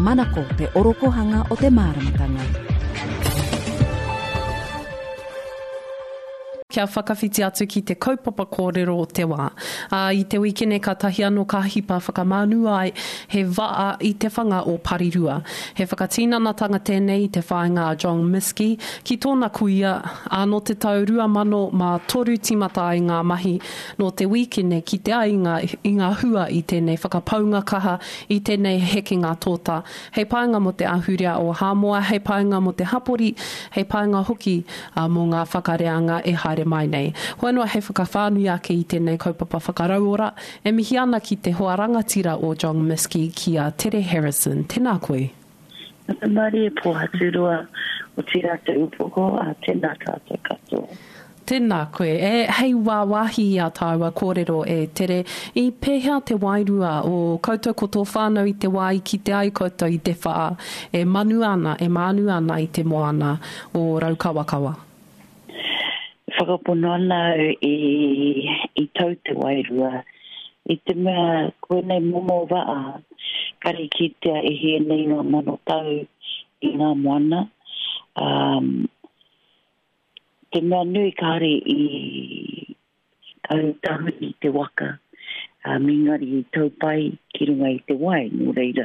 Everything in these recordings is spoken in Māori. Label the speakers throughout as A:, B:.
A: manako te orokohanga o te māramatanga.
B: Kia whakawhiti atu ki te kaupapa kōrero o te wā. I te wikene ka tahi anō ka hipa whakamanu ai he waa i te whanga o Parirua. He whakatīnanatanga tēnei te whāinga a John Miskey ki tōna kuia anō te tau 2003 timata i ngā mahi no te wikene ki te ainga i ngā hua i tēnei whakapaunga kaha i tēnei heke ngā tōta. Hei painga mo te ahurea o Hamoa, hei painga mo te hapori, hei painga hoki mo ngā whakareanga e haere mai nei. Hoenua he whakawhānui ake i tēnei kaupapa whakarauora, e mihi ana ki te hoarangatira o John Miskey ki a Tere Harrison. Tēnā koe.
C: Nā mari e pōhaturua o tira te upoko a tēnā tātou katoa.
B: Tēnā koe. E hei wāwahi a tāua kōrero e Tere i pēhea te wairua o koutou koto whānau i te wai ki te ai koutou i te whaa e manu ana i te moana o Raukawakawa.
C: Whakapono ana i tau te wairua. I te mea koe nei momo waa, kari ki te e hea nei ngā mano tau i ngā moana. Te mea nui kare i kare tahu i te waka. Mingari i tau pai ki runga i te wai, nō reira.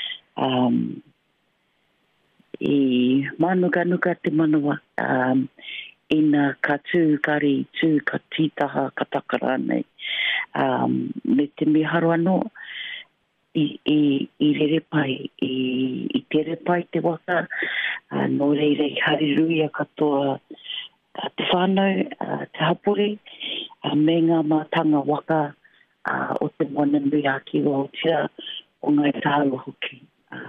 C: I manuka te manawa. Ina ka tū kari tū ka tītaha ka takara nei. Me te miharo anō i rere pai, i tere pai te waka, nō reire i hariruia katoa te whānau, te hapori, me ngā mātanga waka o te mona nui a kiwa o tira o ngai tāua hoki.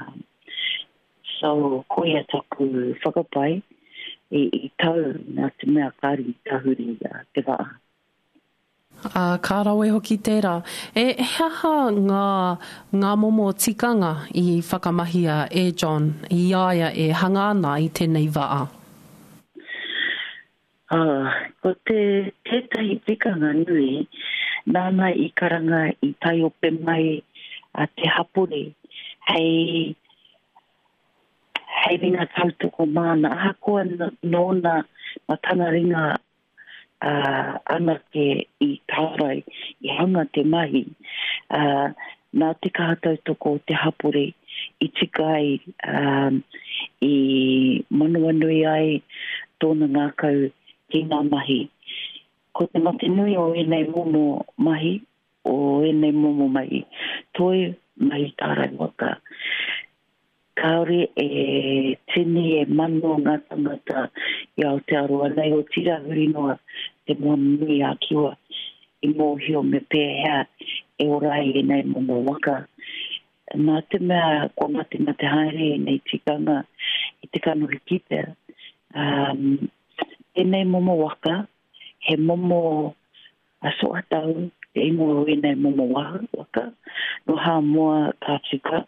C: So, koia taku whakapai, i tau nā te mea kāri tahuri te waa.
B: Ka rawe hoki tērā. E haha ngā momo tikanga i whakamahia e John, i aia e hangana i tēnei waa?
C: Ko tētahi tikanga nui, nāna i karanga i tai ope mai a te hapuri, hei ringa tautoko mana. Hakoa nōna matanga ringa anake i tārai, i hanga te mahi. Nā te kaha tautoko te hapuri, i tikai, i manuanui ai tōna ngākau ki ngā mahi. Ko te mate nui o enei momo mahi, toi mahi tārai waka. Kaore e tini e mano ngā tangata i Aotearoa nei o tira huri noa te moanui a kiwa i mōhio me pēhea e orai e nei momo waka. Nā te mea ko mate na te haere nei tikanga i te kanuhi kipe. E nei momo waka, he momo a soatau, e imo e nei momo waka, no ha moa kātika.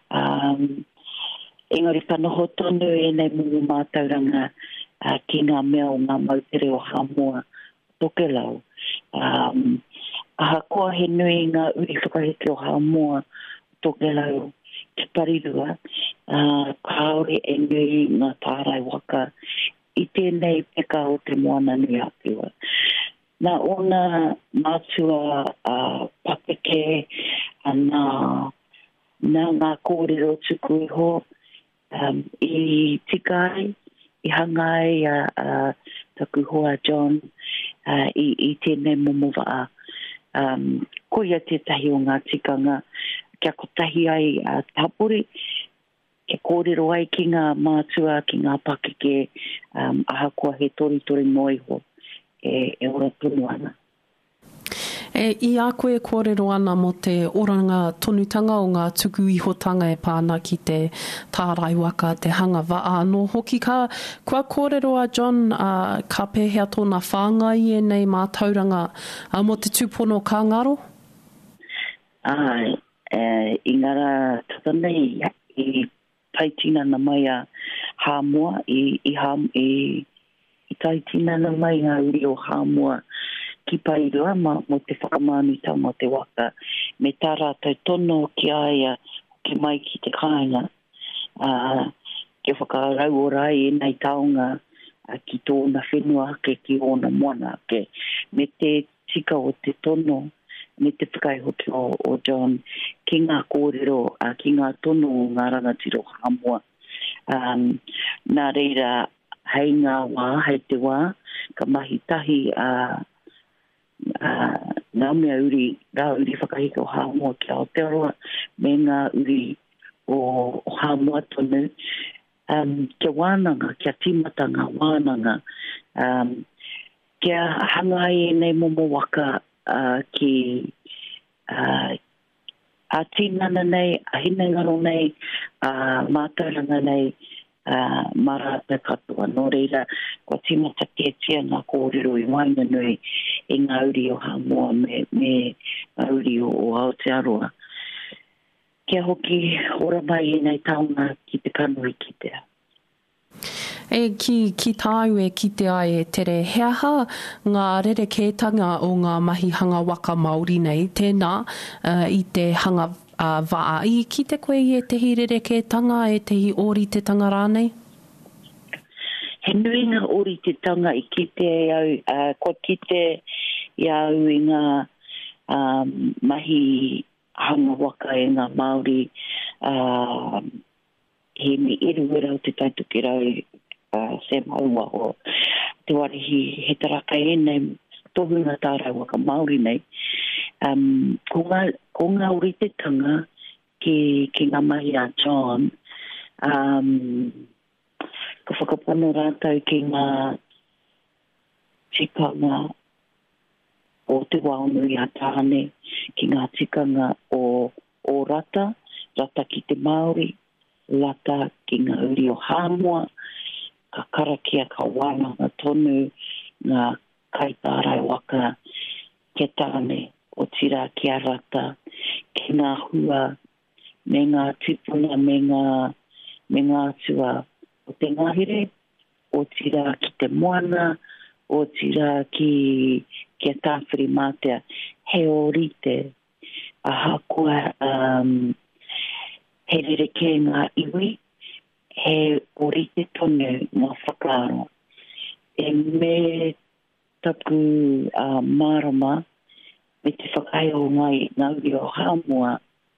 C: Engari whanoho tonu e nei mungu mātauranga ki ngā mea o ngā mautere o Hamoa tokelau. Aha koa he nui ngā uri whakaheke o Hamoa tokelau ki Parirua. Kaore e nui ngā tārai waka i tēnei peka o te moana nui apiwa. Nā ona mātua papeke nā ngā kōrero tuku iho, i tikai, i hangai taku hoa John, i tēnei momo waa. Koia tētahi o ngā tikanga, kia kotahi ai tāpori, ke kōrero ai ki ngā mātua, ki ngā pakeke, aha koa he tori moiho, e ora tonu ana.
B: I a koe kōrero ana mo te oranga tonutanga o ngā tuku ihotanga e pāna ki te tārai waka, te hanga waa. No hoki kua kōrero a John, ka pēhea tōna whāngai e nei mātauranga mo te tūpono ka ngaro?
C: I ngara tatanei i taitina na mai a Hamoa, i taitina na mai ngā uri o Hamoa, ki Parirua mo te whakamāni tau mo te waka. Me tā rātou tono ki aia ki mai ki te kāinga ke whakarau o rai e nei taonga ki tōna whenua ke ki ona moana ke me te tika o te tono me te whakai hoki o John ki ngā kōrero ki ngā tono o ngā rangatiro Hamua. Nā reira hei ngā wā, hei te wā, ka mahi tahi ngā mea rā uri whakahika o Hamua ki Aotearoa me ngā uri o Hamua tonu. Kia wānanga, kia tīmata ngā wānanga, kia hanga e nei momo waka ki a tīnana nei, a hina ngaro nei, mātauranga nei, marata katoa. Nō reira, kua tīmata tia ngā kōrero I waina nui e ngā uri o Hamua me ngā uri o Aotearoa. Kia hoki ora mai e nei taonga ki te kanui ki tea.
B: Ki tāu e ki te ai e tere, he aha ngā rerekētanga o ngā mahi hanga waka Māori nei, tēnā I te hanga waa. I ki te koe I e tehi rerekētanga e tehi ori te tanga rānei?
C: He nui ngā ori te tanga I ki te au, ko ki te iau I ngā mahi hanga waka e ngā Māori he me iruwera o te taituki rau se maua o te warihi he taraka e nei tohunga tārai waka Māori nei. Ko ngā ori te tanga ki ngā mahi a John, ka whakapono rātau ki ngā tikanga o te waonui a tāne, ki ngā tikanga o rata ki te Māori, lata ki ngā uri o Hamua, ka karakia ka wānanga tonu, ngā kaitārai waka, ke tāne o tira ki a rata, ki ngā hua, me ngā tipuna, me ngā atua o te ngahere, o tira ki te moana, o tira ki a tāwhiri mātea, he orite, a hakua, he rereke ngā iwi, he orite tonu ngā whakaaro. E me taku marama, me te whakai o ngā uri o Hamua,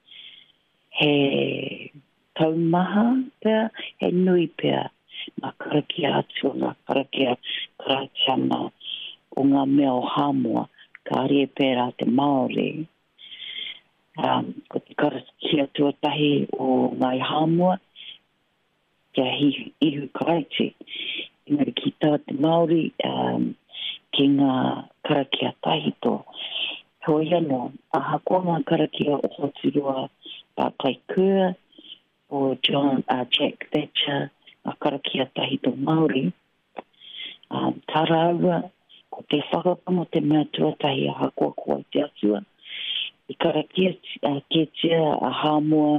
C: he taumaha pia, he nui pia, ngā karakia atua, ngā karakia karatiana o ngā mea o Hamua, ka arie pērā te Māori. Ko te karakia tuatahi o ngai Hamua, kia ihu karaiti, engari ki tā te Māori, ki ngā karakia tahito. Hoi anō, aha ko ngā karakia o Hotirua Barclay Kerr, o Jack Thatcher, ngā karakia tahito Māori. Tāra aua, ko te whakapamo te mea tuatahi aha kua te atua, I karakia ke tia a Hamua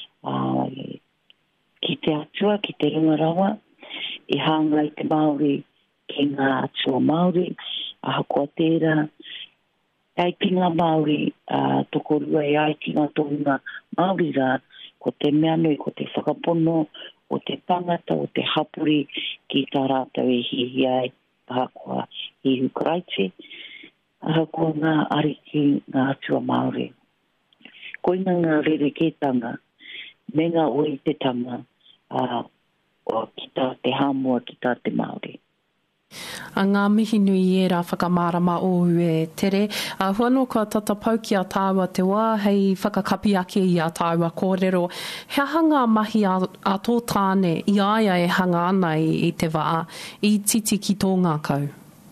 C: ki te atua, ki te rungarawa, I hanga I te Māori ki ngā atua Māori, a hakoa tērā. Ai ki ngā Māori, tokorua e ai ki ngā tohunga Māori rā, ko te mea nui, ko te whakapono, o te tangata, o te hapuri, ki tā rātau e hihi ai, a hakoa hihu karaiti. Ko ngā ariki ngā atua Māori. Ko inga ngā rerekētanga, me ngā ori te tanga, o ki tā te Hamua, ki tā te Māori.
B: Ngā mihi nui e rā whakamārama o e tere. Huano kua tatapau ki a tāua te wā, hei whakakapi ake I a tāua kōrero. He hanga mahi a tō tāne, I aia e hanga ana I te wā, I titi ki tō ngā kau.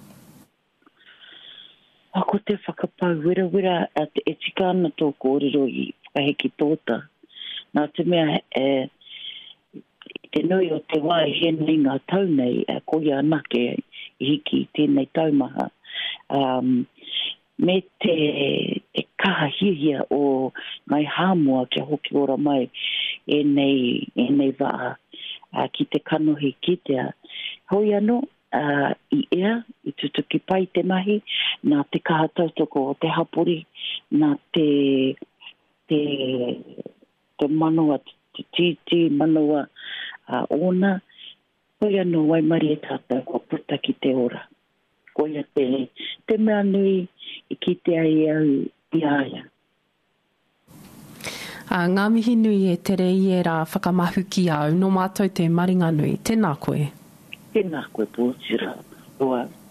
C: Ako te whakapau, wera, e tika ana tō kōrero I whakaheki tōta. Nā te mea, te nui o te wā I henei ngā tau nei, koia anake I hiki I tēnei taumaha. Me te kaha hihia o ngai Hamua kia hoki ora mai e nei waa ki te kanohi ki tea. Hoi anō, I ea, I tutuki pai te mahi, nā te kaha tautoko o te hapuri, nā te manoa, te titi manoa Ona, koe anō waimari e tātou kua puta ki te ora. Koe te mea nui I ki te ai au I aia.
B: Ngā mihi nui e tere I e rā whakamahu ki au, no mātou te maringa nui. Tēnā koe.
C: Tēnā koe pōtira. Roa.